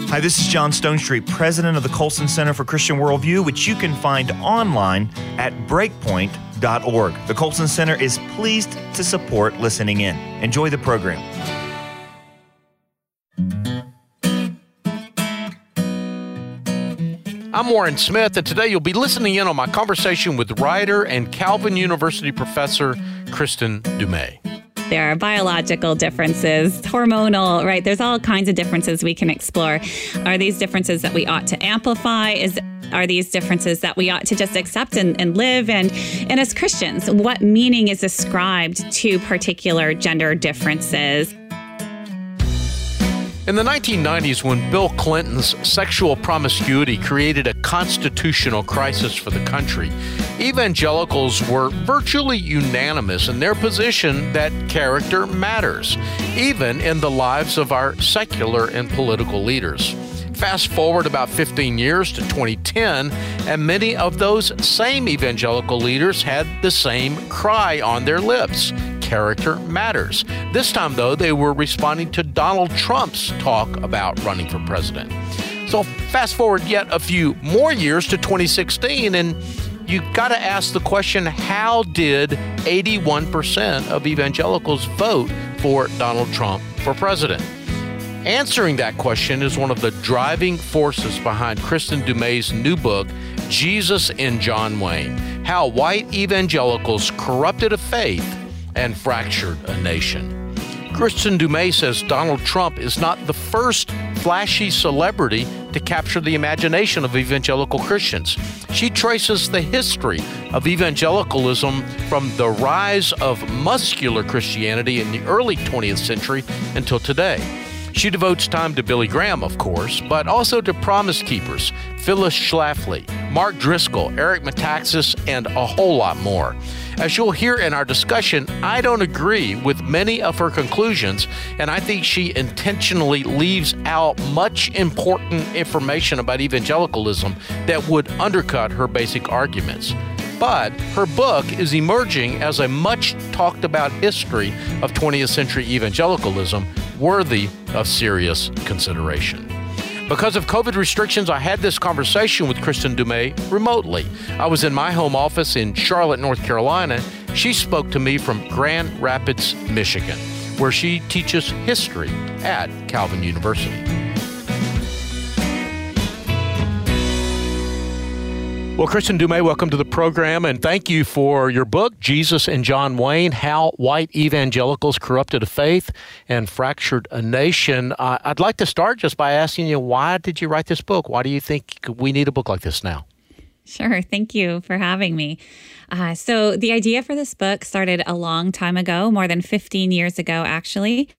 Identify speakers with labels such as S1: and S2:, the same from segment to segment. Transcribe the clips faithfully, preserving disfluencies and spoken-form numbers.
S1: Hi, this is John Stonestreet, president of the Colson Center for Christian Worldview, which you can find online at breakpoint dot org. The Colson Center is pleased to support listening in. Enjoy the program.
S2: I'm Warren Smith, and today you'll be listening in on my conversation with writer and Calvin University professor Kristin Du Mez.
S3: There are biological differences, hormonal, right? There's all kinds of differences we can explore. Are these differences that we ought to amplify? Is Are these differences that we ought to just accept and, and live? And, and as Christians, what meaning is ascribed to particular gender differences?
S2: In the nineteen nineties, when Bill Clinton's sexual promiscuity created a constitutional crisis for the country, evangelicals were virtually unanimous in their position that character matters, even in the lives of our secular and political leaders. Fast forward about fifteen years to twenty ten, and many of those same evangelical leaders had the same cry on their lips. Character matters. This time, though, they were responding to Donald Trump's talk about running for president. So fast forward yet a few more years to twenty sixteen, and you've got to ask the question, how did eighty-one percent of evangelicals vote for Donald Trump for president? Answering that question is one of the driving forces behind Kristin Du Mez's new book, Jesus in John Wayne: How White Evangelicals Corrupted a Faith and Fractured a Nation. Kristin Du Mez says Donald Trump is not the first flashy celebrity to capture the imagination of evangelical Christians. She traces the history of evangelicalism from the rise of muscular Christianity in the early twentieth century until today. She devotes time to Billy Graham, of course, but also to Promise Keepers, Phyllis Schlafly, Mark Driscoll, Eric Metaxas, and a whole lot more. As you'll hear in our discussion, I don't agree with many of her conclusions, and I think she intentionally leaves out much important information about evangelicalism that would undercut her basic arguments. But her book is emerging as a much talked about history of twentieth century evangelicalism worthy of serious consideration. Because of COVID restrictions, I had this conversation with Kristin Du Mez remotely. I was in my home office in Charlotte, North Carolina. She spoke to me from Grand Rapids, Michigan, where she teaches history at Calvin University. Well, Kristin Du Mez, welcome to the program, and thank you for your book, Jesus in John Wayne: How White Evangelicals Corrupted a Faith and Fractured a Nation. Uh, I'd like to start just by asking you, why did you write this book? Why do you think we need a book like this now?
S3: Sure. Thank you for having me. Uh, so the idea for this book started a long time ago, more than fifteen years ago, actually.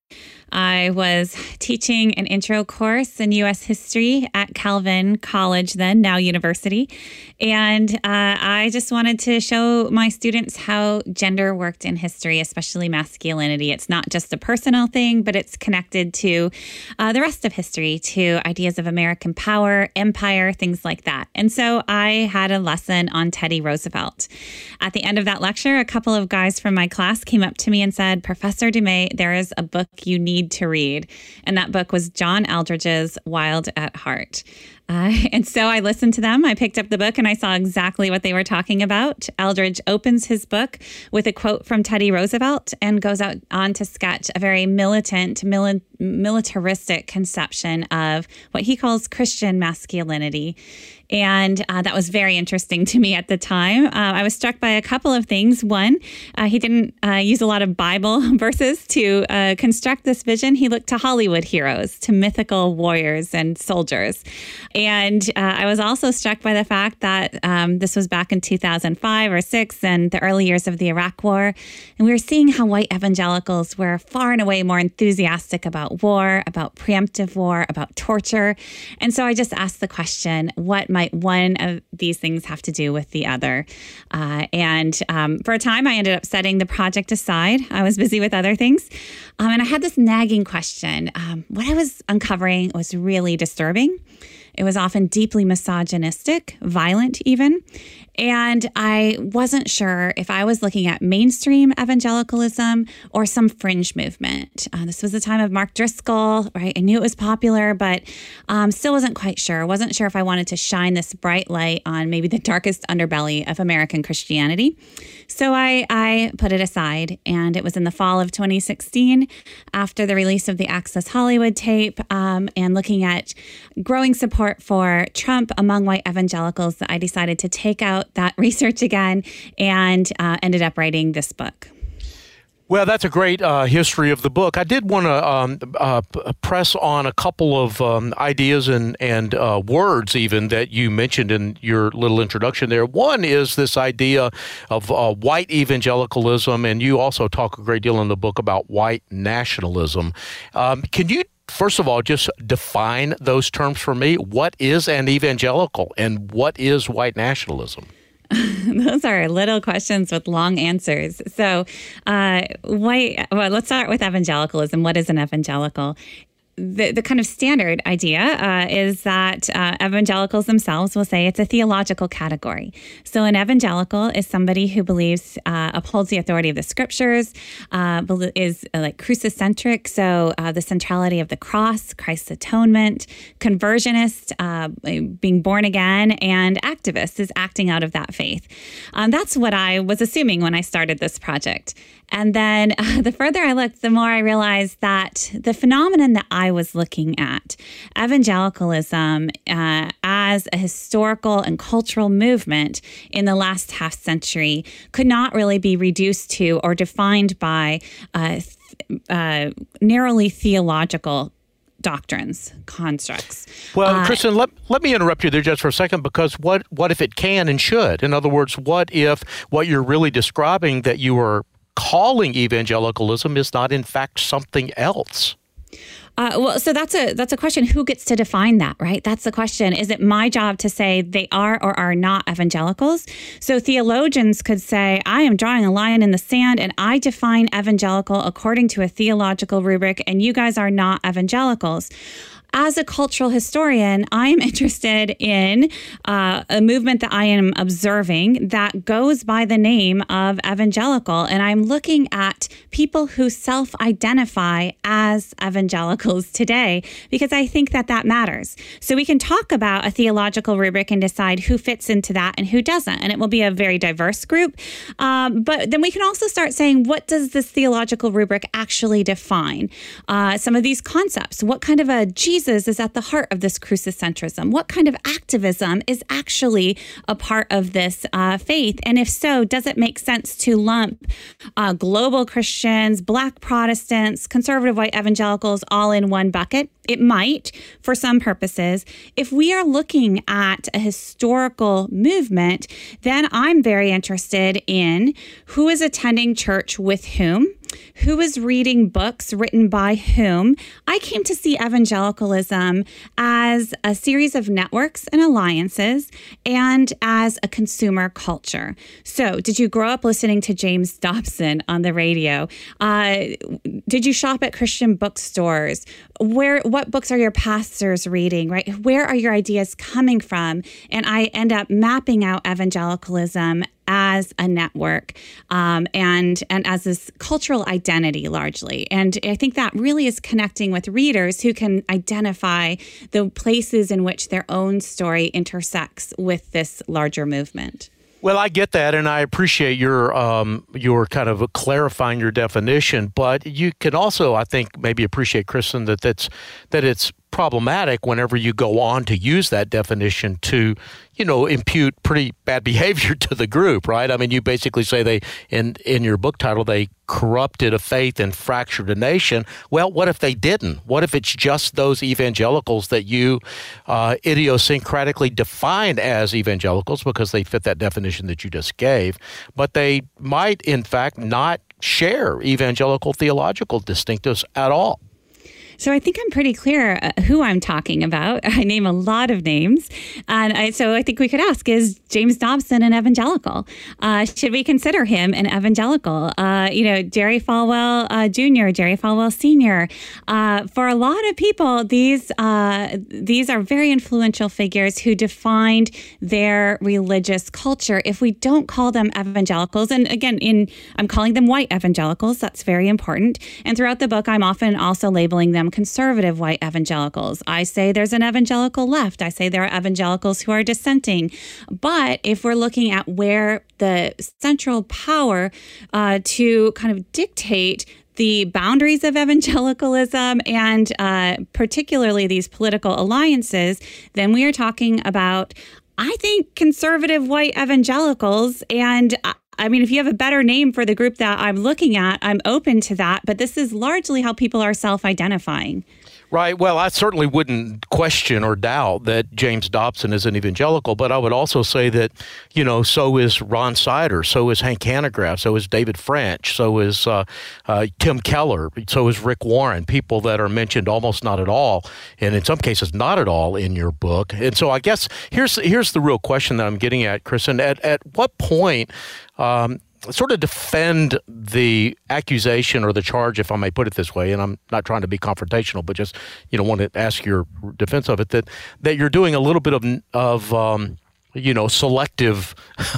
S3: I was teaching an intro course in U S history at Calvin College then, now university. And uh, I just wanted to show my students how gender worked in history, especially masculinity. It's not just a personal thing, but it's connected to uh, the rest of history, to ideas of American power, empire, things like that. And so I had a lesson on Teddy Roosevelt. At the end of that lecture, a couple of guys from my class came up to me and said, "Professor Du Mez, there is a book you need to read." And that book was John Eldredge's Wild at Heart. Uh, and so I listened to them. I picked up the book and I saw exactly what they were talking about. Eldredge opens his book with a quote from Teddy Roosevelt and goes out on to sketch a very militant, mili- militaristic conception of what he calls Christian masculinity. And uh, that was very interesting to me at the time. Uh, I was struck by a couple of things. One, uh, he didn't uh, use a lot of Bible verses to uh, construct this vision. He looked to Hollywood heroes, to mythical warriors and soldiers. And uh, I was also struck by the fact that um, this was back in two thousand five or six and the early years of the Iraq War. And we were seeing how white evangelicals were far and away more enthusiastic about war, about preemptive war, about torture. And so I just asked the question, what might one of these things have to do with the other? Uh, and um, for a time, I ended up setting the project aside. I was busy with other things. Um, and I had this nagging question. Um, what I was uncovering was really disturbing. It was often deeply misogynistic, violent even. And I wasn't sure if I was looking at mainstream evangelicalism or some fringe movement. Uh, this was the time of Mark Driscoll, right? I knew it was popular, but um, still wasn't quite sure. Wasn't sure if I wanted to shine this bright light on maybe the darkest underbelly of American Christianity. So I, I put it aside, and it was in the fall of twenty sixteen, after the release of the Access Hollywood tape, um, and looking at growing support for Trump among white evangelicals, that I decided to take out that research again and uh, ended up writing this book.
S2: Well, that's a great uh, history of the book. I did want to um, uh, press on a couple of um, ideas and, and uh, words even that you mentioned in your little introduction there. One is this idea of uh, white evangelicalism, and you also talk a great deal in the book about white nationalism. Um, can you, first of all, just define those terms for me? What is an evangelical, and what is white nationalism?
S3: Those are little questions with long answers. So, uh, white, well, let's start with evangelicalism. What is an evangelical? The, the kind of standard idea uh, is that uh, evangelicals themselves will say it's a theological category. So an evangelical is somebody who believes, uh, upholds the authority of the scriptures, uh, is uh, like crucicentric, so uh, the centrality of the cross, Christ's atonement, conversionist, uh, being born again, and activist is acting out of that faith. Um, that's what I was assuming when I started this project. And then uh, the further I looked, the more I realized that the phenomenon that I was looking at, evangelicalism uh, as a historical and cultural movement in the last half century, could not really be reduced to or defined by uh, th- uh, narrowly theological doctrines, constructs.
S2: Well,
S3: uh,
S2: Kristen, let, let me interrupt you there just for a second, because what, what if it can and should? In other words, what if what you're really describing that you are calling evangelicalism is not in fact something else?
S3: Uh, well, so that's a that's a question. Who gets to define that, right? That's the question. Is it my job to say they are or are not evangelicals? So theologians could say, I am drawing a line in the sand and I define evangelical according to a theological rubric, and you guys are not evangelicals. As a cultural historian, I'm interested in uh, a movement that I am observing that goes by the name of evangelical. And I'm looking at people who self-identify as evangelicals today, because I think that that matters. So we can talk about a theological rubric and decide who fits into that and who doesn't. And it will be a very diverse group. Um, but then we can also start saying, what does this theological rubric actually define? Uh, some of these concepts. What kind of a Jesus is at the heart of this crucicentrism? What kind of activism is actually a part of this uh, faith? And if so, does it make sense to lump uh, global Christians, Black Protestants, conservative white evangelicals all in one bucket? It might for some purposes. If we are looking at a historical movement, then I'm very interested in who is attending church with whom, who is reading books written by whom. I came to see evangelicalism as a series of networks and alliances and as a consumer culture. So did you grow up listening to James Dobson on the radio? Uh, did you shop at Christian bookstores? Where, what books are your pastors reading, right? Where are your ideas coming from? And I end up mapping out evangelicalism as a network um, and and as this cultural identity largely. And I think that really is connecting with readers who can identify the places in which their own story intersects with this larger movement.
S2: Well, I get that, and I appreciate your um, your kind of clarifying your definition. But you can also, I think, maybe appreciate, Kristen, that that's that it's problematic whenever you go on to use that definition to, you know, impute pretty bad behavior to the group, right? I mean, you basically say they, in in your book title, they corrupted a faith and fractured a nation. Well, what if they didn't? What if it's just those evangelicals that you uh, idiosyncratically define as evangelicals because they fit that definition that you just gave, but they might, in fact, not share evangelical theological distinctives at all?
S3: So I think I'm pretty clear uh, who I'm talking about. I name a lot of names. And I, so I think we could ask, is James Dobson an evangelical? Uh, should we consider him an evangelical? Uh, you know, Jerry Falwell uh, Junior, Jerry Falwell Senior Uh, for a lot of people, these uh, these are very influential figures who defined their religious culture. If we don't call them evangelicals, and again, in I'm calling them white evangelicals, that's very important. And throughout the book, I'm often also labeling them conservative white evangelicals. I say there's an evangelical left. I say there are evangelicals who are dissenting. But if we're looking at where the central power uh, to kind of dictate the boundaries of evangelicalism and uh, particularly these political alliances, then we are talking about, I think, conservative white evangelicals. And I mean, if you have a better name for the group that I'm looking at, I'm open to that. But this is largely how people are self-identifying.
S2: Right. Well, I certainly wouldn't question or doubt that James Dobson is an evangelical, but I would also say that, you know, so is Ron Sider, so is Hank Hanegraaff, so is David French, so is uh, uh, Tim Keller, so is Rick Warren, people that are mentioned almost not at all, and in some cases not at all in your book. And so I guess here's here's the real question that I'm getting at, Kristen. At, at what point um, sort of defend the accusation or the charge, if I may put it this way, and I'm not trying to be confrontational, but just, you know, want to ask your defense of it, that that you're doing a little bit of, of um, you know, selective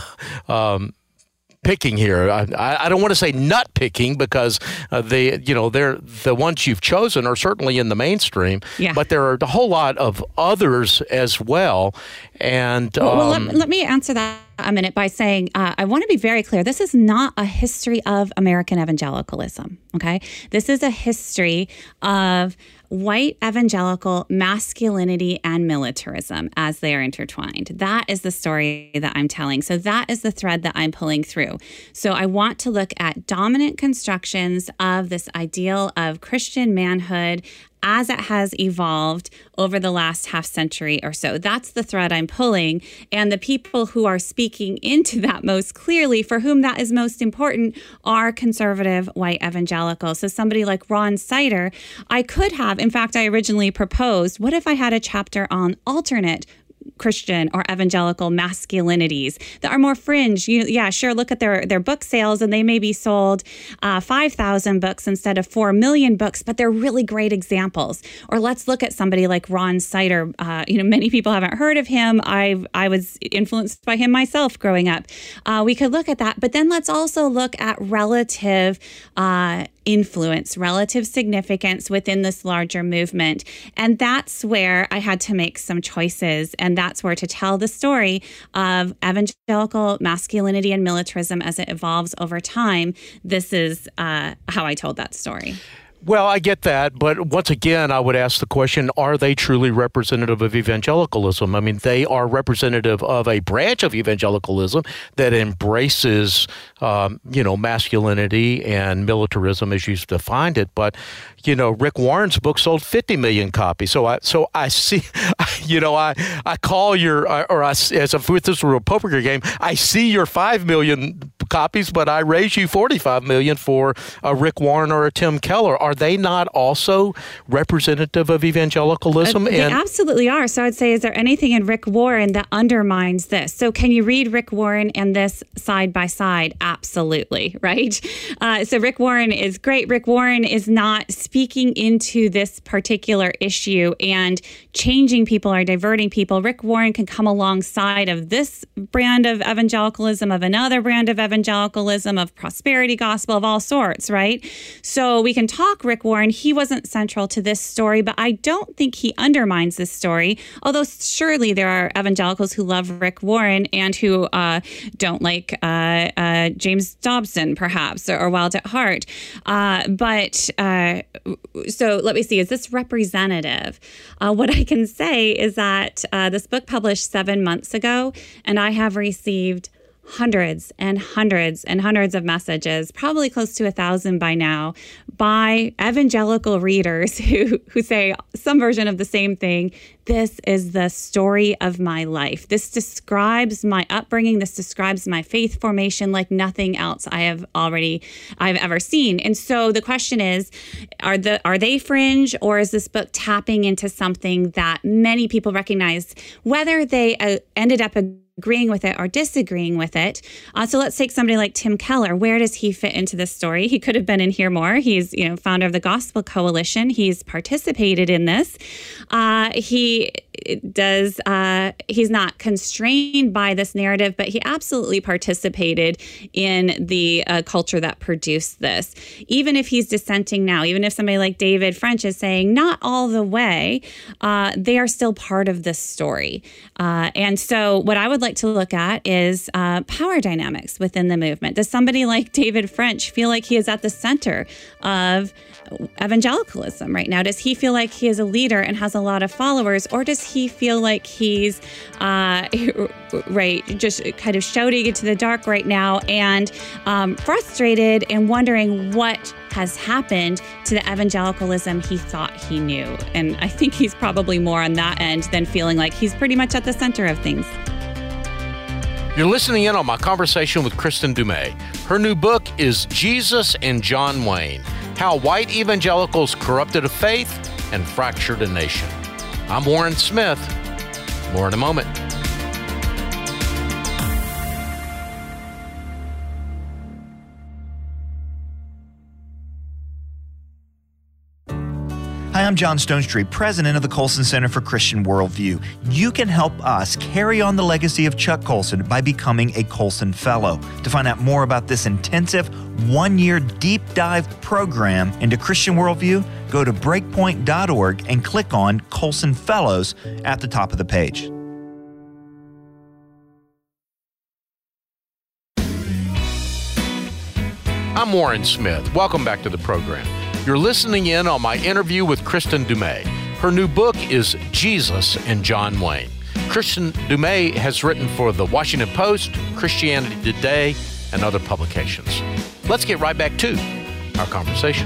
S2: um picking here. I, I don't want to say nut picking because uh, they, you know, they're the ones you've chosen are certainly in the mainstream, yeah. But there are a whole lot of others as well. And
S3: well,
S2: um,
S3: well let, let me answer that a minute by saying uh, I want to be very clear. This is not a history of American evangelicalism. Okay, this is a history of white evangelical masculinity and militarism as they are intertwined. That is the story that I'm telling. So that is the thread that I'm pulling through. So I want to look at dominant constructions of this ideal of Christian manhood as it has evolved over the last half century or so. That's the thread I'm pulling. And the people who are speaking into that most clearly, for whom that is most important, are conservative white evangelicals. So somebody like Ron Sider, I could have, in fact, I originally proposed, what if I had a chapter on alternate Christian or evangelical masculinities that are more fringe? You, yeah, sure. Look at their, their book sales, and they may be sold uh, five thousand books instead of four million books, but they're really great examples. Or let's look at somebody like Ron Sider. Uh, you know, many people haven't heard of him. I I was influenced by him myself growing up. Uh, we could look at that, but then let's also look at relative uh, influence, relative significance within this larger movement. And that's where I had to make some choices. And that's where to tell the story of evangelical masculinity and militarism as it evolves over time. This is uh, how I told that story.
S2: Well, I get that, but once again, I would ask the question, are they truly representative of evangelicalism? I mean, they are representative of a branch of evangelicalism that embraces, um, you know, masculinity and militarism as you've defined it. But, you know, Rick Warren's book sold fifty million copies. So I, so I see, you know, I, I call your, or I, as if this were a poker game, I see your five million copies, but I raise you forty-five million for a Rick Warren or a Tim Keller. Are they not also representative of evangelicalism?
S3: Uh, they
S2: and-
S3: absolutely are. So I'd say, is there anything in Rick Warren that undermines this? So can you read Rick Warren and this side by side? Absolutely, right? Uh, so Rick Warren is great. Rick Warren is not speaking into this particular issue and changing people or diverting people. Rick Warren can come alongside of this brand of evangelicalism, of another brand of evangelicalism, of prosperity gospel, of all sorts, right? So we can talk Rick Warren. He wasn't central to this story, but I don't think he undermines this story. Although surely there are evangelicals who love Rick Warren and who uh, don't like uh, uh, James Dobson, perhaps, or, or Wild at Heart. Uh, but uh, so let me see, is this representative? Uh, what I can say is that uh, this book published seven months ago, and I have received hundreds and hundreds and hundreds of messages, probably close to a thousand by now, by evangelical readers who, who say some version of the same thing. This is the story of my life. This describes my upbringing. This describes my faith formation like nothing else I have already, I've ever seen. And so the question is, are the are they fringe, or is this book tapping into something that many people recognize, whether they uh, ended up agreeing with it or disagreeing with it? Uh, so let's take somebody like Tim Keller. Where does he fit into this story? He could have been in here more. He's, you know, founder of the Gospel Coalition. He's participated in this. Uh, he does. Uh, he's not constrained by this narrative, but he absolutely participated in the uh, culture that produced this. Even if he's dissenting now, even if somebody like David French is saying not all the way, uh, they are still part of this story. Uh, and so what I would like to look at is uh, power dynamics within the movement. Does somebody like David French feel like he is at the center of evangelicalism right now? Does he feel like he is a leader and has a lot of followers, or does he feel like he's uh, right, just kind of shouting into the dark right now and um, frustrated and wondering what has happened to the evangelicalism he thought he knew? And I think he's probably more on that end than feeling like he's pretty much at the center of things.
S2: You're listening in on my conversation with Kristen Dumais. Her new book is Jesus and John Wayne: How White Evangelicals Corrupted a Faith and Fractured a Nation. I'm Warren Smith. More in a moment.
S1: Hi, I'm John Stonestreet, president of the Colson Center for Christian Worldview. You can help us carry on the legacy of Chuck Colson by becoming a Colson Fellow. To find out more about this intensive one-year deep dive program into Christian worldview, go to breakpoint dot org and click on Colson Fellows at the top of the page.
S2: I'm Warren Smith. Welcome back to the program. You're listening in on my interview with Kristen Dumais. Her new book is Jesus and John Wayne. Kristen Dumais has written for The Washington Post, Christianity Today, and other publications. Let's get right back to our conversation.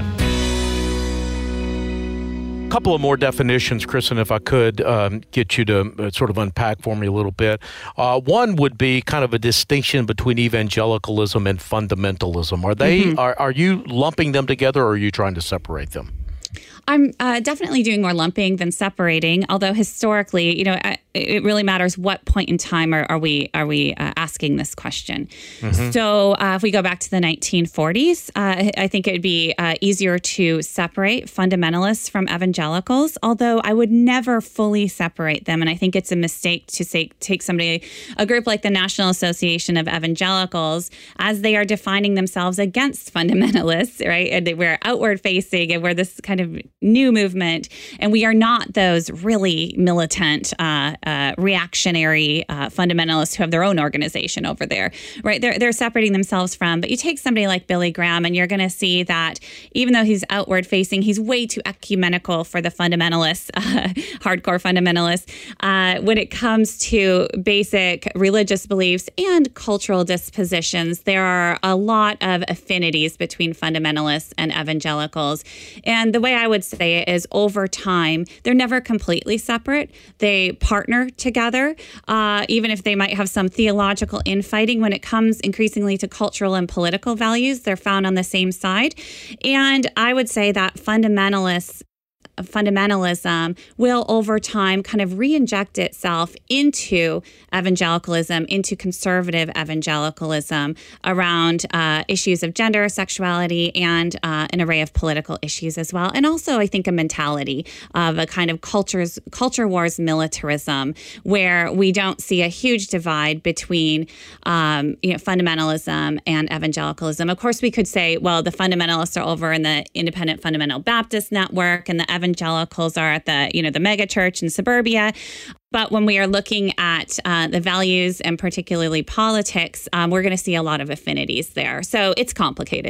S2: A couple of more definitions, Kristen, if I could um, get you to uh, sort of unpack for me a little bit. Uh, one would be kind of a distinction between evangelicalism and fundamentalism. Are they? Mm-hmm. Are, are you lumping them together, or are you trying to separate them?
S3: I'm uh, definitely doing more lumping than separating, although historically, you know, it really matters what point in time are, are we are we uh, asking this question. Mm-hmm. So uh, if we go back to the nineteen forties, uh, I think it would be uh, easier to separate fundamentalists from evangelicals, although I would never fully separate them. And I think it's a mistake to say, take somebody, a group like the National Association of Evangelicals, as they are defining themselves against fundamentalists, right? And we're outward facing and we're this kind of new movement, and we are not those really militant, uh, uh, reactionary uh, fundamentalists who have their own organization over there, right? They're they're separating themselves from. But you take somebody like Billy Graham, and you're going to see that even though he's outward facing, he's way too ecumenical for the fundamentalists, uh, hardcore fundamentalists. Uh, when it comes to basic religious beliefs and cultural dispositions, there are a lot of affinities between fundamentalists and evangelicals, and the way I would say it is, over time, they're never completely separate. They partner together, uh, even if they might have some theological infighting. When it comes increasingly to cultural and political values, they're found on the same side. And I would say that fundamentalists fundamentalism will over time kind of re-inject itself into evangelicalism, into conservative evangelicalism around uh, issues of gender, sexuality, and uh, an array of political issues as well. And also, I think, a mentality of a kind of cultures, culture wars militarism, where we don't see a huge divide between um, you know, fundamentalism and evangelicalism. Of course, we could say, well, the fundamentalists are over in the Independent Fundamental Baptist Network, and the evangelicals are at the, you know, the mega church in suburbia. But when we are looking at uh, the values and particularly politics, um, we're going to see a lot of affinities there. So it's complicated.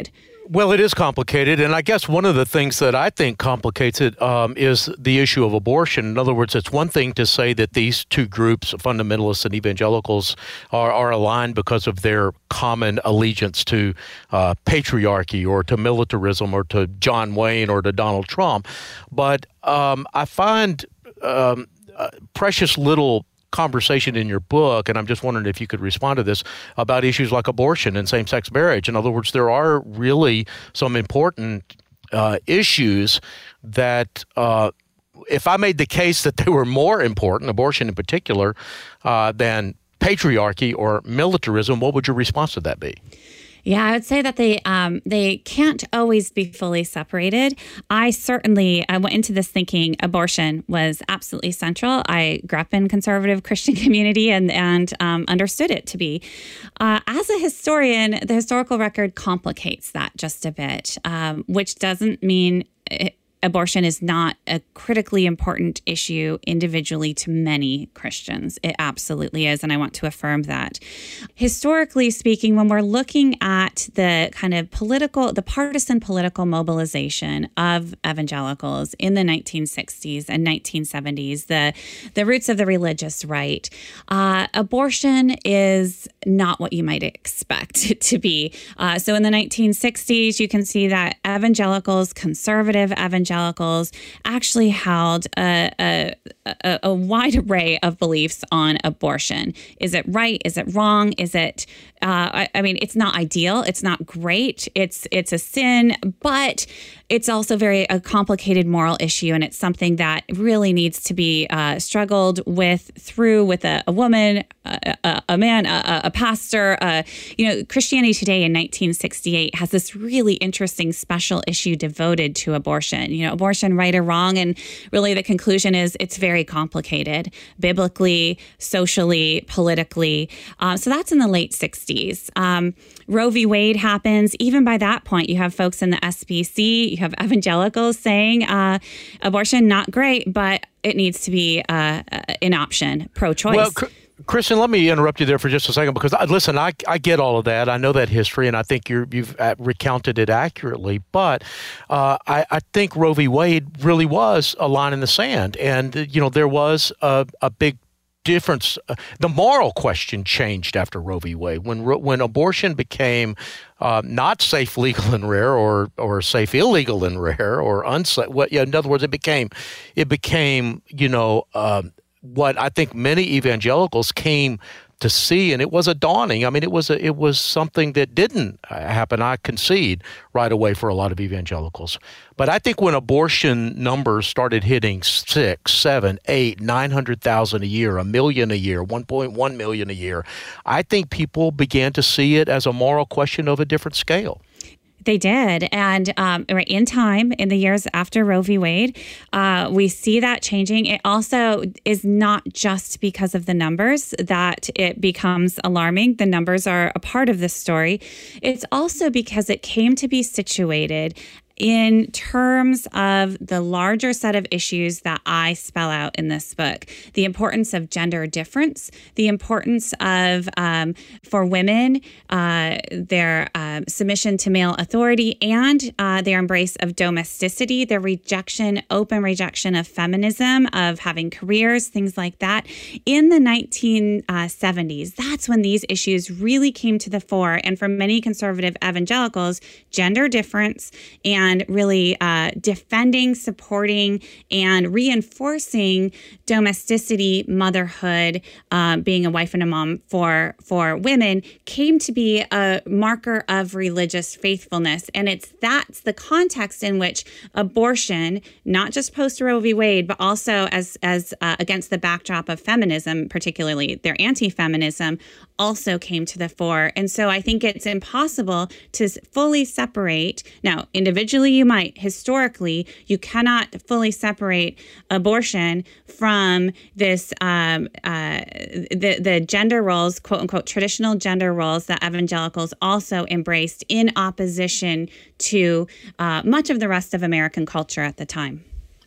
S2: Well, it is complicated, and I guess one of the things that I think complicates it um, is the issue of abortion. In other words, it's one thing to say that these two groups, fundamentalists and evangelicals, are, are aligned because of their common allegiance to uh, patriarchy or to militarism or to John Wayne or to Donald Trump. But um, I find um, uh, precious little conversation in your book, and I'm just wondering if you could respond to this, about issues like abortion and same-sex marriage. In other words, there are really some important uh, issues that, uh, if I made the case that they were more important, abortion in particular, uh, than patriarchy or militarism, what would your response to that be?
S3: Yeah, I would say that they um, they can't always be fully separated. I certainly I went into this thinking abortion was absolutely central. I grew up in conservative Christian community and and um, understood it to be. Uh, as a historian, the historical record complicates that just a bit, um, which doesn't mean it, abortion is not a critically important issue individually to many Christians. It absolutely is, and I want to affirm that. Historically speaking, when we're looking at the kind of political, the partisan political mobilization of evangelicals in the nineteen sixties and nineteen seventies, the, the roots of the religious right, uh, abortion is not what you might expect it to be. Uh, so in the nineteen sixties, you can see that evangelicals, conservative evangelicals, actually held a, a, a, a wide array of beliefs on abortion. Is it right? Is it wrong? Is it, uh, I, I mean, it's not ideal. It's not great. It's, it's a sin, but it's also very a complicated moral issue, and it's something that really needs to be uh, struggled with through with a, a woman, a, a, a man, a, a pastor. Uh, you know, Christianity Today in nineteen sixty-eight has this really interesting special issue devoted to abortion. You know, abortion, right or wrong, and really the conclusion is it's very complicated, biblically, socially, politically. Um, so that's in the late sixties. Um, Roe v. Wade happens. Even by that point, you have folks in the S B C, you have evangelicals saying uh, abortion, not great, but it needs to be uh, an option, pro-choice.
S2: Well, Cr- Kristen, let me interrupt you there for just a second, because, listen, I, I get all of that. I know that history, and I think you're, you've recounted it accurately. But uh, I, I think Roe v. Wade really was a line in the sand. And, you know, there was a, a big difference. Uh, the moral question changed after Roe v. Wade. When when abortion became uh, not safe, legal, and rare, or or safe, illegal, and rare, or unsafe. Well, yeah, in other words, it became it became you know um, what I think many evangelicals came to see, and it was a dawning. I mean, it was a, it was something that didn't happen, I concede, right away for a lot of evangelicals. But I think when abortion numbers started hitting six, seven, eight, nine hundred thousand a year, a million a year, one point one million a year, I think people began to see it as a moral question of a different scale.
S3: They did. And um, right in time, in the years after Roe v. Wade, uh, we see that changing. It also is not just because of the numbers that it becomes alarming. The numbers are a part of this story. It's also because it came to be situated in terms of the larger set of issues that I spell out in this book. The importance of gender difference, the importance of, um, for women, uh, their uh, submission to male authority, and uh, their embrace of domesticity, their rejection, open rejection of feminism, of having careers, things like that. In the nineteen seventies, that's when these issues really came to the fore. And for many conservative evangelicals, gender difference and And really uh, defending, supporting, and reinforcing domesticity, motherhood, uh, being a wife and a mom for for women came to be a marker of religious faithfulness. And it's that's the context in which abortion, not just post Roe v. Wade, but also as as uh, against the backdrop of feminism, particularly their anti-feminism, also came to the fore. And so I think it's impossible to fully separate. Now, individually, you might. Historically, you cannot fully separate abortion from this, um, uh, the, the gender roles, quote unquote, traditional gender roles that evangelicals also embraced in opposition to uh, much of the rest of American culture at the time.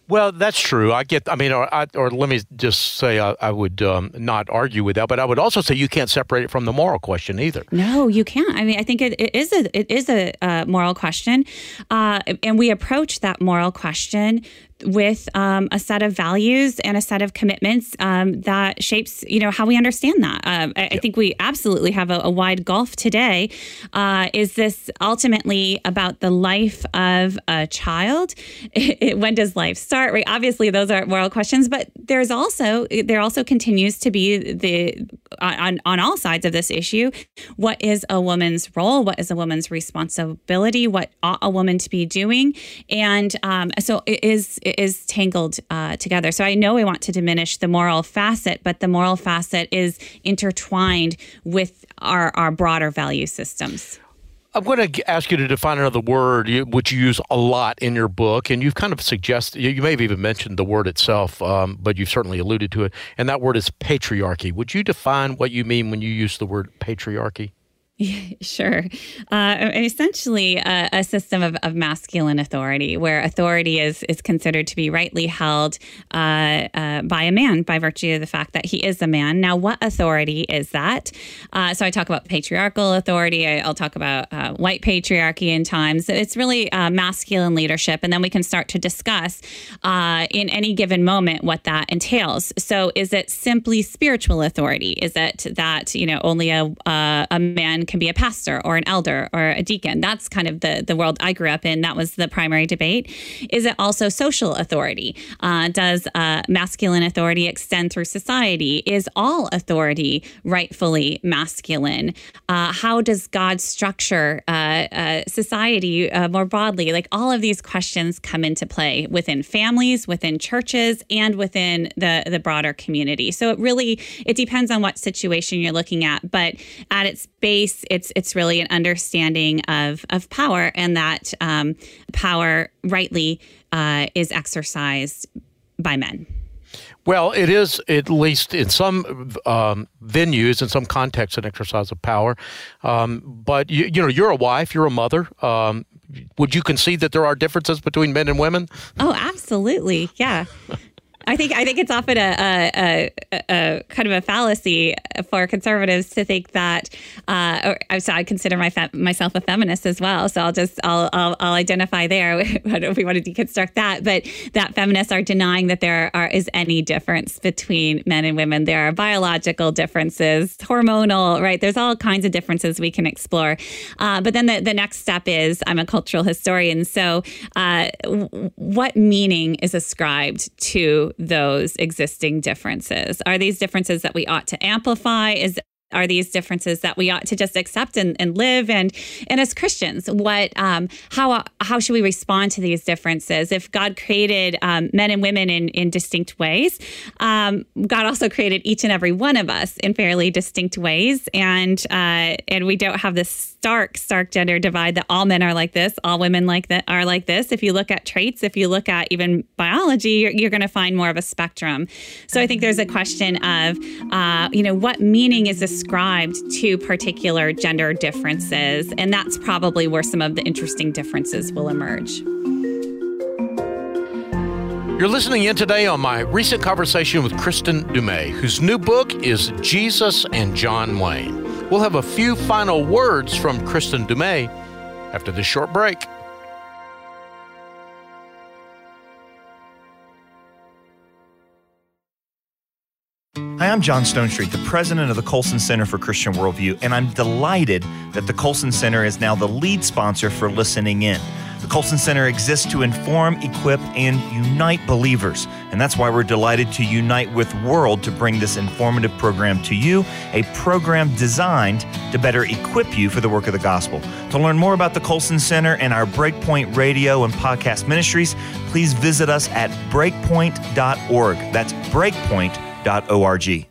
S2: Well, that's true. I get, I mean, or, I, or let me just say I, I would um, not argue with that, but I would also say you can't separate it from the moral question either.
S3: No, you can't. I mean, I think it, it is a it is a uh, moral question, uh, and we approach that moral question with um, a set of values and a set of commitments um, that shapes, you know, how we understand that. Um, I, yep. I think we absolutely have a, a wide gulf today. Uh, is this ultimately about the life of a child? It, it, when does life start? Right. Obviously, those are moral questions, but there's also there also continues to be the on on all sides of this issue. What is a woman's role? What is a woman's responsibility? What ought a woman to be doing? And um, so it is. is tangled uh, together. So I know we want to diminish the moral facet, but the moral facet is intertwined with our, our broader value systems.
S2: I'm going to ask you to define another word, which you use a lot in your book, and you've kind of suggested, you may have even mentioned the word itself, um, but you've certainly alluded to it, and that word is patriarchy. Would you define what you mean when you use the word patriarchy?
S3: Yeah, sure. Uh, essentially, uh, a system of, of masculine authority, where authority is is considered to be rightly held uh, uh, by a man by virtue of the fact that he is a man. Now, what authority is that? Uh, so I talk about patriarchal authority. I, I'll talk about uh, white patriarchy in times. It's really uh, masculine leadership. And then we can start to discuss uh, in any given moment what that entails. So is it simply spiritual authority? Is it that, you know, only a, uh, a man can be a pastor or an elder or a deacon? That's kind of the, the world I grew up in. That was the primary debate. Is it also social authority? Uh, does uh, masculine authority extend through society? Is all authority rightfully masculine? Uh, how does God structure uh, uh, society uh, more broadly? Like all of these questions come into play within families, within churches, and within the, the broader community. So it really, it depends on what situation you're looking at, but at its base, It's it's really an understanding of of power, and that um, power rightly uh, is exercised by men.
S2: Well, it is, at least in some um, venues, in some contexts, an exercise of power. Um, but you, you know, you're a wife, you're a mother. Um, would you concede that there are differences between men and women?
S3: Oh, absolutely, yeah. I think I think it's often a, a, a, a kind of a fallacy for conservatives to think that. Uh, or, so I consider my fe- myself a feminist as well. So I'll just I'll I'll, I'll identify there. I don't know if we want to deconstruct that, but that feminists are denying that there are is any difference between men and women. There are biological differences, hormonal, right? There's all kinds of differences we can explore. Uh, but then the, the next step is I'm a cultural historian. So uh, w- what meaning is ascribed to those existing differences? Are these differences that we ought to amplify? Is Are these differences that we ought to just accept and, and live? And and as Christians, what um, how how should we respond to these differences? If God created um, men and women in, in distinct ways, um, God also created each and every one of us in fairly distinct ways, and uh, and we don't have this stark stark gender divide that all men are like this, all women like that are like this. If you look at traits, if you look at even biology, you're, you're going to find more of a spectrum. So I think there's a question of uh, you know what meaning is this ascribed to particular gender differences, and that's probably where some of the interesting differences will emerge.
S2: You're listening in today on my recent conversation with Kristen Dumais, whose new book is Jesus and John Wayne. We'll have a few final words from Kristen Dumais after this short break.
S1: Hi, I'm John Stonestreet, the president of the Colson Center for Christian Worldview, and I'm delighted that the Colson Center is now the lead sponsor for Listening In. The Colson Center exists to inform, equip, and unite believers, and that's why we're delighted to unite with World to bring this informative program to you, a program designed to better equip you for the work of the gospel. To learn more about the Colson Center and our Breakpoint radio and podcast ministries, please visit us at breakpoint dot org. That's breakpoint dot org.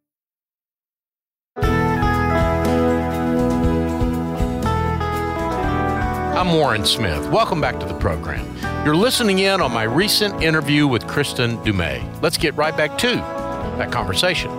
S2: I'm Warren Smith. Welcome back to the program. You're listening in on my recent interview with Kristen Dumais. Let's get right back to that conversation.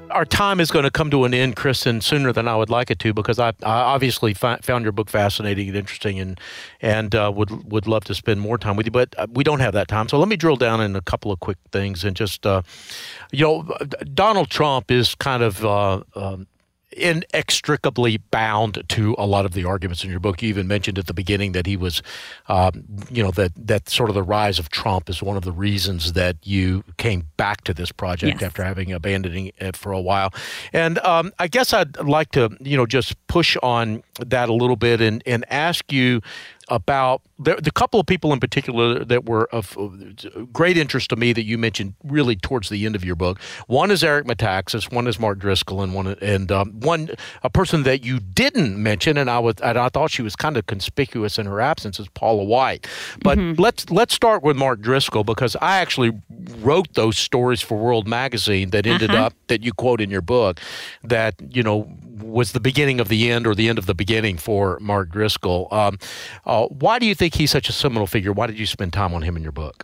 S2: our time is going to come to an end, Kristen, sooner than I would like it to, because I, I obviously fi- found your book fascinating and interesting, and and uh, would would love to spend more time with you, but we don't have that time. So let me drill down in a couple of quick things, and just uh, you know, Donald Trump is kind of uh, um, inextricably bound to a lot of the arguments in your book. You even mentioned at the beginning that he was, um, you know, that that sort of the rise of Trump is one of the reasons that you came back to this project, yes, after having abandoned it for a while. And um, I guess I'd like to, you know, just push on that a little bit and, and ask you about the, the couple of people in particular that were of great interest to me that you mentioned really towards the end of your book. One is Eric Metaxas, one is Mark Driscoll, and one and um, one a person that you didn't mention, and I was and I thought she was kind of conspicuous in her absence, is Paula White. But mm-hmm. let's let's start with Mark Driscoll, because I actually wrote those stories for World Magazine that ended uh-huh. up that you quote in your book, that you know was the beginning of the end or the end of the beginning for Mark Driscoll. Um, uh, why do you think he's such a seminal figure? Why did you spend time on him in your book?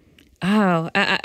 S3: Oh, uh,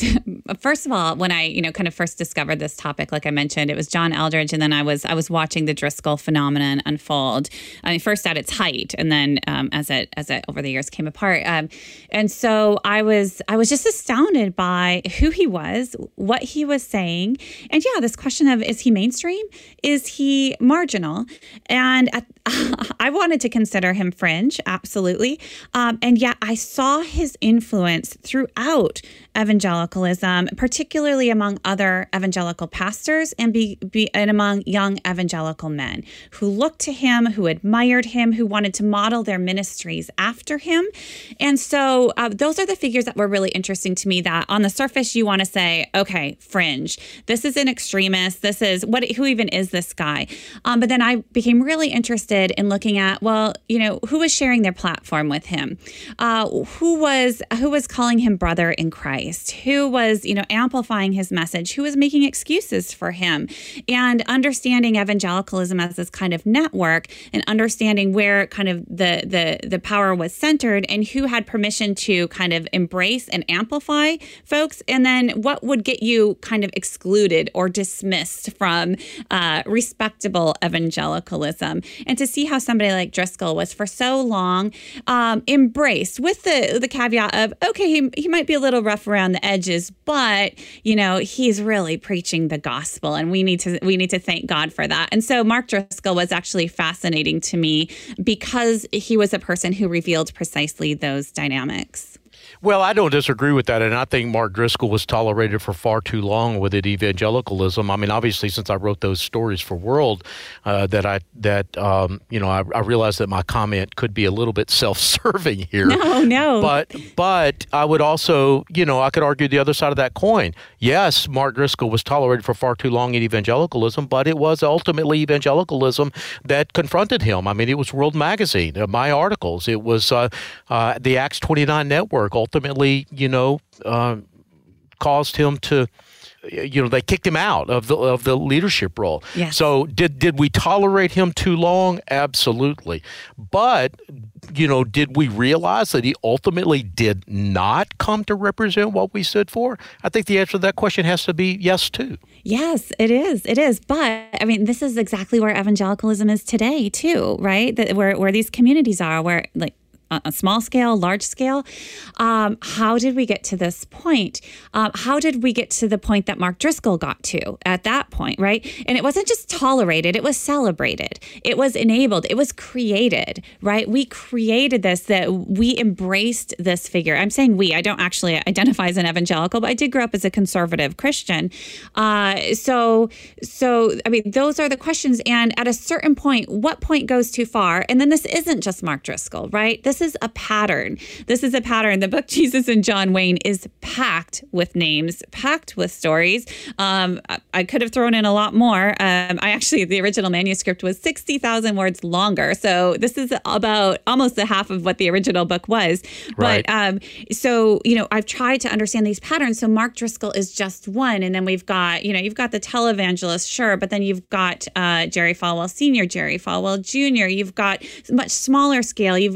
S3: first of all, when I, you know, kind of first discovered this topic, like I mentioned, it was John Eldredge, and then I was I was watching the Driscoll phenomenon unfold. I mean, first at its height, and then um, as it as it over the years came apart. Um, and so I was I was just astounded by who he was, what he was saying, and yeah, this question of, is he mainstream? Is he marginal? And at, I wanted to consider him fringe, absolutely, um, and yet I saw his influence through. Out evangelicalism, particularly among other evangelical pastors and be, be and among young evangelical men who looked to him, who admired him, who wanted to model their ministries after him. And so uh, those are the figures that were really interesting to me, that on the surface you want to say, okay, fringe, this is an extremist, this is what, who even is this guy? Um, but then I became really interested in looking at, well, you know, who was sharing their platform with him? Uh, who was who was calling him brother in Christ, who was, you know, amplifying his message, who was making excuses for him, and understanding evangelicalism as this kind of network, and understanding where kind of the the the power was centered, and who had permission to kind of embrace and amplify folks, and then what would get you kind of excluded or dismissed from uh, respectable evangelicalism. And to see how somebody like Driscoll was for so long um, embraced, with the the caveat of, okay, he, he might be a little rough around the edges, but you know, he's really preaching the gospel, and we need to we need to thank God for that. And so Mark Driscoll was actually fascinating to me because he was a person who revealed precisely those dynamics.
S2: Well, I don't disagree with that, and I think Mark Driscoll was tolerated for far too long with it, evangelicalism. I mean, obviously, since I wrote those stories for World, uh, that I that um, you know, I, I realized that my comment could be a little bit self-serving here.
S3: No, no.
S2: But but I would also, you know, I could argue the other side of that coin. Yes, Mark Driscoll was tolerated for far too long in evangelicalism, but it was ultimately evangelicalism that confronted him. I mean, it was World Magazine, uh, my articles. It was uh, uh, the Acts twenty-nine network. Ultimately, you know, uh, caused him to, you know, they kicked him out of the of the leadership role.
S3: Yes.
S2: So did did we tolerate him too long? Absolutely. But, you know, did we realize that he ultimately did not come to represent what we stood for? I think the answer to that question has to be yes, too.
S3: Yes, it is. It is. But I mean, this is exactly where evangelicalism is today, too, right? That where where these communities are, where like, a small scale, large scale. Um, how did we get to this point? Um, how did we get to the point that Mark Driscoll got to at that point, right? And it wasn't just tolerated, it was celebrated. It was enabled. It was created, right? We created this, that we embraced this figure. I'm saying we, I don't actually identify as an evangelical, but I did grow up as a conservative Christian. Uh, so, so, I mean, those are the questions. And at a certain point, what point goes too far? And then this isn't just Mark Driscoll, right? This This is a pattern. This is a pattern. The book Jesus and John Wayne is packed with names, packed with stories. Um, I could have thrown in a lot more. Um, I actually, the original manuscript was sixty thousand words longer. So this is about almost the half of what the original book was.
S2: Right.
S3: But um, so, you know, I've tried to understand these patterns. So Mark Driscoll is just one. And then we've got, you know, you've got the televangelist, sure. But then you've got uh, Jerry Falwell Senior, Jerry Falwell Junior You've got much smaller scale. You've, let's talk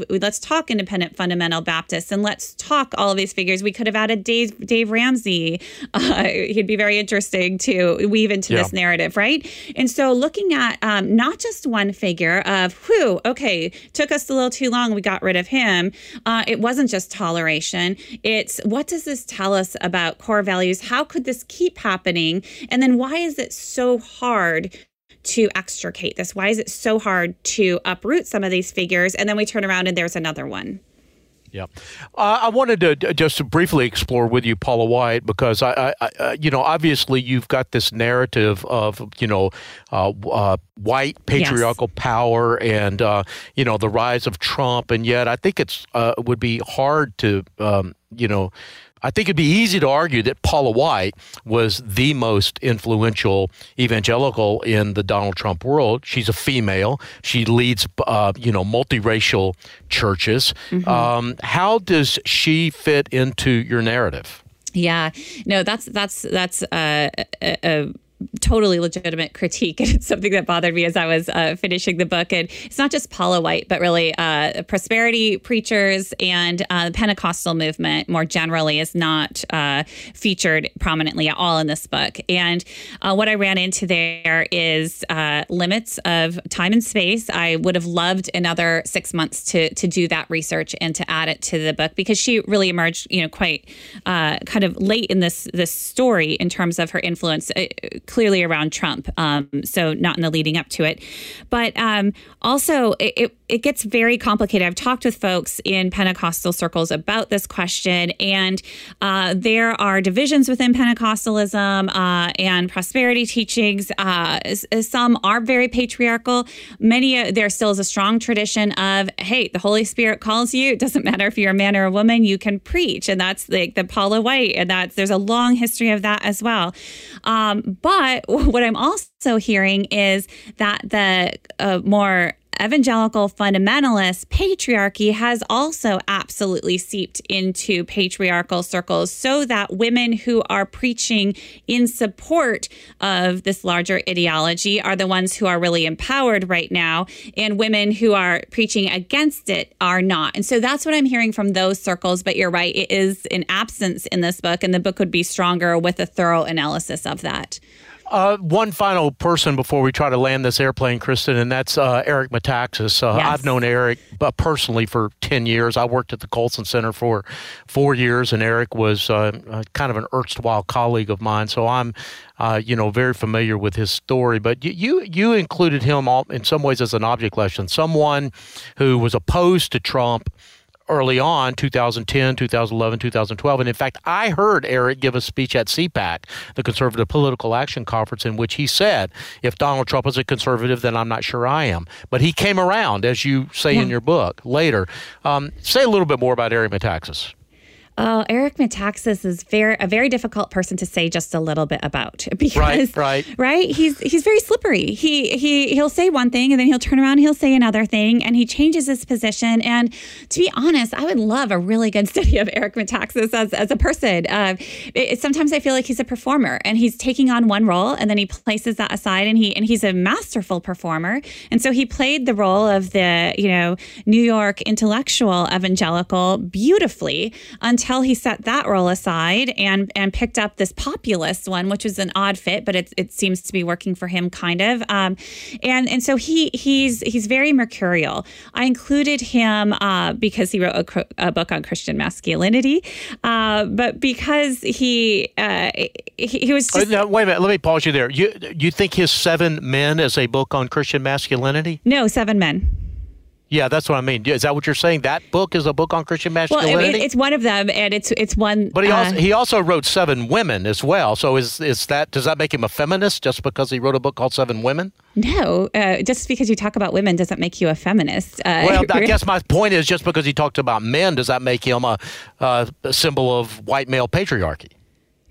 S3: talk independent fundamental Baptists, and let's talk all of these figures. We could have added Dave, Dave Ramsey. Uh, he'd be very interesting to weave into yeah. this narrative, right? And so looking at um, not just one figure of, whew, okay, took us a little too long, we got rid of him. Uh, it wasn't just toleration. It's what does this tell us about core values? How could this keep happening? And then why is it so hard to extricate this? Why is it so hard to uproot some of these figures? And then we turn around and there's another one.
S2: Yeah. Uh, I wanted to just to briefly explore with you Paula White, because, I, I, I, you know, obviously you've got this narrative of, you know, uh, uh, white patriarchal yes. power and, uh, you know, the rise of Trump. And yet I think it's uh, would be hard to, um, you know, I think it'd be easy to argue that Paula White was the most influential evangelical in the Donald Trump world. She's a female. She leads, uh, you know, multiracial churches. Mm-hmm. Um, how does she fit into your narrative?
S3: Yeah, no, that's that's that's uh, a, a totally legitimate critique, and it's something that bothered me as I was uh, finishing the book. And it's not just Paula White, but really uh, prosperity preachers and uh, the Pentecostal movement more generally is not uh, featured prominently at all in this book. And uh, what I ran into there is uh, limits of time and space. I would have loved another six months to to do that research and to add it to the book, because she really emerged, you know, quite uh, kind of late in this this story in terms of her influence. Uh, clearly around Trump, um, so not in the leading up to it. But um, also, it, it, it gets very complicated. I've talked with folks in Pentecostal circles about this question, and uh, there are divisions within Pentecostalism uh, and prosperity teachings. Uh, some are very patriarchal. Many, uh, there still is a strong tradition of, hey, the Holy Spirit calls you. It doesn't matter if you're a man or a woman, you can preach. And that's like the Paula White, and that's there's a long history of that as well. Um, but But what I'm also hearing is that the uh, more evangelical fundamentalist patriarchy has also absolutely seeped into patriarchal circles, so that women who are preaching in support of this larger ideology are the ones who are really empowered right now, and women who are preaching against it are not. And so that's what I'm hearing from those circles. But you're right, it is an absence in this book, and the book would be stronger with a thorough analysis of that.
S2: Uh, one final person before we try to land this airplane, Kristen, and that's uh, Eric Metaxas. Uh, yes. I've known Eric uh, personally for ten years. I worked at the Colson Center for four years, and Eric was uh, uh, kind of an erstwhile colleague of mine. So I'm, uh, you know, very familiar with his story. But you you, you included him all, in some ways as an object lesson, someone who was opposed to Trump early on, two thousand ten, two thousand eleven, two thousand twelve. And in fact, I heard Eric give a speech at C PAC, the Conservative Political Action Conference, in which he said, if Donald Trump is a conservative, then I'm not sure I am. But he came around, as you say yeah. in your book later. Um, say a little bit more about Eric Metaxas.
S3: Oh, Eric Metaxas is very a very difficult person to say just a little bit about, because
S2: right, right,
S3: right. He's he's very slippery. He he he'll say one thing and then he'll turn around and he'll say another thing, and he changes his position. And to be honest, I would love a really good study of Eric Metaxas as as a person. Uh, it, sometimes I feel like he's a performer, and he's taking on one role and then he places that aside, and he and he's a masterful performer. And so he played the role of the you know New York intellectual evangelical beautifully until. Until he set that role aside and and picked up this populist one, which is an odd fit, but it it seems to be working for him, kind of. Um, and and so he he's he's very mercurial. I included him uh, because he wrote a, a book on Christian masculinity, uh, but because he, uh, he he was just.
S2: Now, wait a minute. Let me pause you there. You you think his Seven Men is a book on Christian masculinity?
S3: No, Seven Men.
S2: Yeah, that's what I mean. Is that what you're saying? That book is a book on Christian masculinity?
S3: Well, I mean, it's one of them, and it's it's one.
S2: But he
S3: uh,
S2: also he also wrote Seven Women as well. So is is that does that make him a feminist just because he wrote a book called Seven Women?
S3: No, uh, just because you talk about women doesn't make you a feminist. Uh,
S2: well, I guess my point is just because he talked about men, does that make him a, a symbol of white male patriarchy?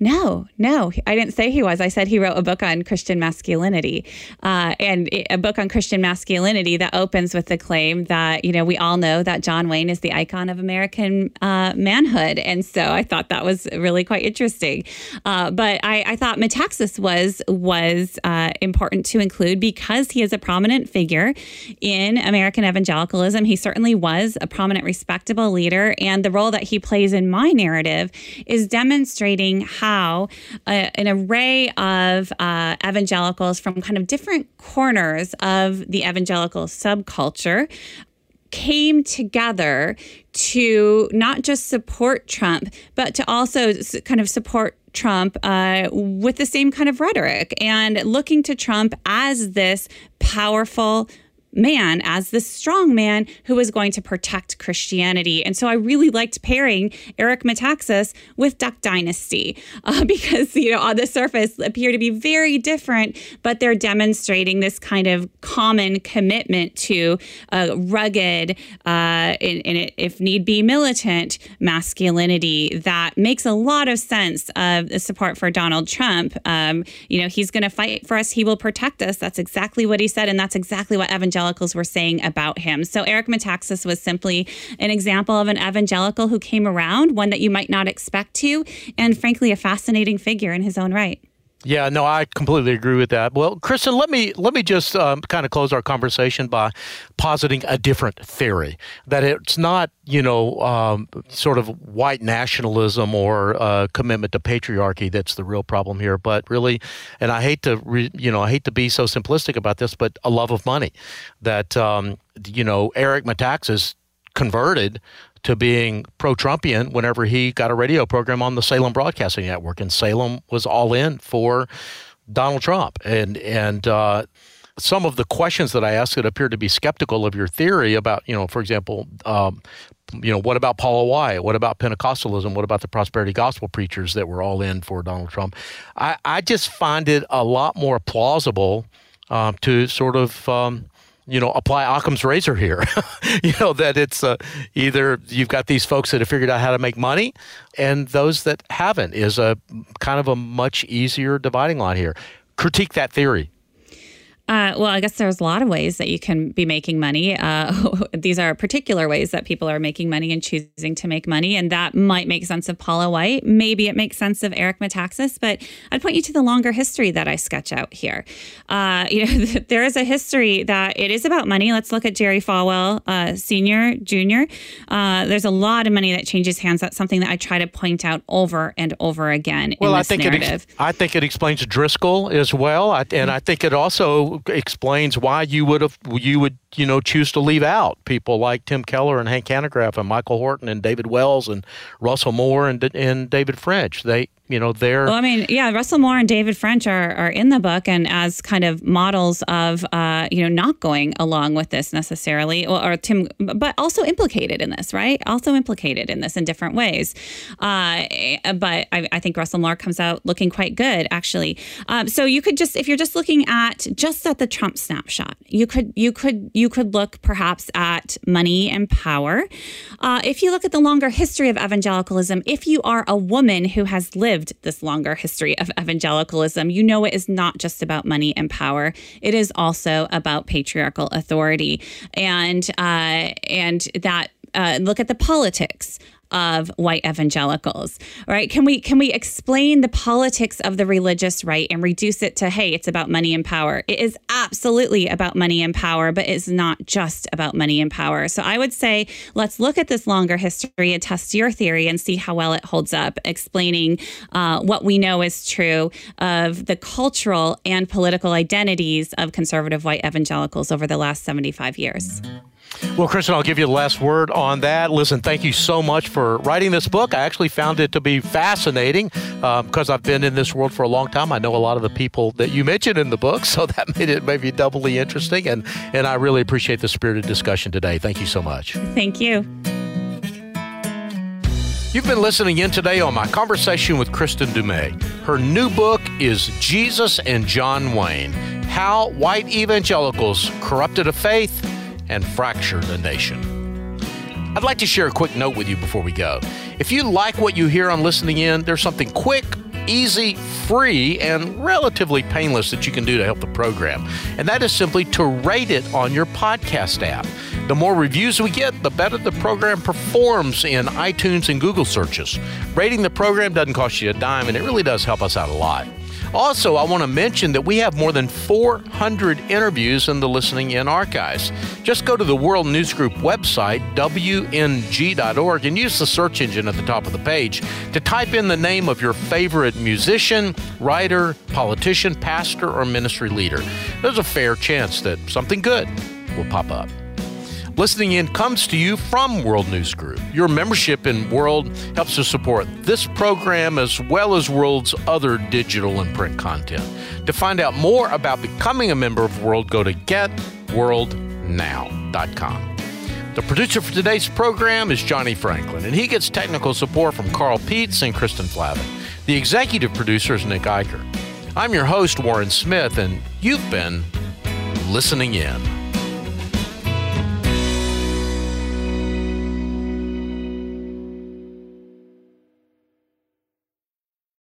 S3: No, no, I didn't say he was. I said he wrote a book on Christian masculinity, uh, and a book on Christian masculinity that opens with the claim that, you know, we all know that John Wayne is the icon of American uh, manhood. And so I thought that was really quite interesting. Uh, but I, I thought Metaxas was, was uh, important to include because he is a prominent figure in American evangelicalism. He certainly was a prominent, respectable leader. And the role that he plays in my narrative is demonstrating how How uh, an array of uh, evangelicals from kind of different corners of the evangelical subculture came together to not just support Trump, but to also kind of support Trump uh, with the same kind of rhetoric and looking to Trump as this powerful man, as the strong man who was going to protect Christianity. And so I really liked pairing Eric Metaxas with Duck Dynasty uh, because, you know, on the surface appear to be very different, but they're demonstrating this kind of common commitment to a rugged, uh, and, and if need be, militant masculinity that makes a lot of sense of the support for Donald Trump. Um, you know, he's going to fight for us. He will protect us. That's exactly what he said. And that's exactly what evangelicals were saying about him. So Eric Metaxas was simply an example of an evangelical who came around, one that you might not expect to, and frankly, a fascinating figure in his own right.
S2: Yeah, no, I completely agree with that. Well, Kristen, let me let me just um, kind of close our conversation by positing a different theory, that it's not, you know, um, sort of white nationalism or uh, commitment to patriarchy that's the real problem here, but really, and I hate to, re, you know, I hate to be so simplistic about this, but a love of money, that, um, you know, Eric Metaxas converted to being pro-Trumpian whenever he got a radio program on the Salem Broadcasting Network, and Salem was all in for Donald Trump. And and uh, some of the questions that I asked that appeared to be skeptical of your theory about, you know, for example, um, you know, what about Paula White? What about Pentecostalism? What about the prosperity gospel preachers that were all in for Donald Trump? I, I just find it a lot more plausible um, to sort of um, you know, apply Occam's razor here. You know, that it's uh, either you've got these folks that have figured out how to make money and those that haven't is a kind of a much easier dividing line here. Critique that theory.
S3: Uh, well, I guess there's a lot of ways that you can be making money. Uh, these are particular ways that people are making money and choosing to make money. And that might make sense of Paula White. Maybe it makes sense of Eric Metaxas. But I'd point you to the longer history that I sketch out here. Uh, you know, there is a history that it is about money. Let's look at Jerry Falwell, uh, Senior, Junior. Uh, there's a lot of money that changes hands. That's something that I try to point out over and over again
S2: well,
S3: in this
S2: I think
S3: narrative.
S2: It ex- I think it explains Driscoll as well. I, and I think it also explains why you would have you would you know choose to leave out people like Tim Keller and Hank Hanegraaff and Michael Horton and David Wells and Russell Moore and and David French. They you know they're
S3: well, I mean, yeah, Russell Moore and David French are are in the book and as kind of models of uh, you know not going along with this necessarily, or, or Tim, but also implicated in this, right? Also implicated in this in different ways. Uh, but I, I think Russell Moore comes out looking quite good, actually. Um, so you could just, if you're just looking at just at the Trump snapshot, you could you could you could look perhaps at money and power. Uh, if you look at the longer history of evangelicalism, if you are a woman who has lived this longer history of evangelicalism, you know it is not just about money and power. It is also about patriarchal authority, and uh, and that uh, look at the politics of white evangelicals, right? Can we can we explain the politics of the religious right and reduce it to, hey, it's about money and power? It is absolutely about money and power, but it's not just about money and power. So I would say, let's look at this longer history and test your theory and see how well it holds up, explaining uh, what we know is true of the cultural and political identities of conservative white evangelicals over the last seventy-five years.
S2: Well, Kristen, I'll give you the last word on that. Listen, thank you so much for writing this book. I actually found it to be fascinating uh, because I've been in this world for a long time. I know a lot of the people that you mentioned in the book, so that made it maybe doubly interesting. And, and I really appreciate the spirited discussion today. Thank you so much.
S3: Thank you.
S2: You've been listening in today on my conversation with Kristen Dumais. Her new book is Jesus and John Wayne: How White Evangelicals Corrupted a Faith and Fractured a Nation. I'd like to share a quick note with you before we go. If you like what you hear on Listening In, there's something quick, easy, free, and relatively painless that you can do to help the program. And that is simply to rate it on your podcast app. The more reviews we get, the better the program performs in iTunes and Google searches. Rating the program doesn't cost you a dime, and it really does help us out a lot. Also, I want to mention that we have more than four hundred interviews in the Listening In archives. Just go to the World News Group website, W N G dot org, and use the search engine at the top of the page to type in the name of your favorite musician, writer, politician, pastor, or ministry leader. There's a fair chance that something good will pop up. Listening In comes to you from World News Group. Your membership in World helps to support this program as well as World's other digital and print content. To find out more about becoming a member of World, go to get world now dot com. The producer for today's program is Johnny Franklin, and he gets technical support from Carl Peets and Kristen Flavin. The executive producer is Nick Eicher. I'm your host, Warren Smith, and you've been listening in.